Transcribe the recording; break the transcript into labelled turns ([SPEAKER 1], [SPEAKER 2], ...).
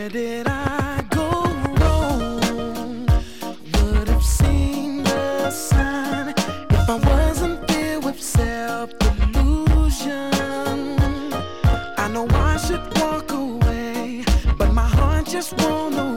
[SPEAKER 1] did I go wrong? Would have seen the sign if I wasn't filled with self-delusion. I know I should walk away, but my heart just won't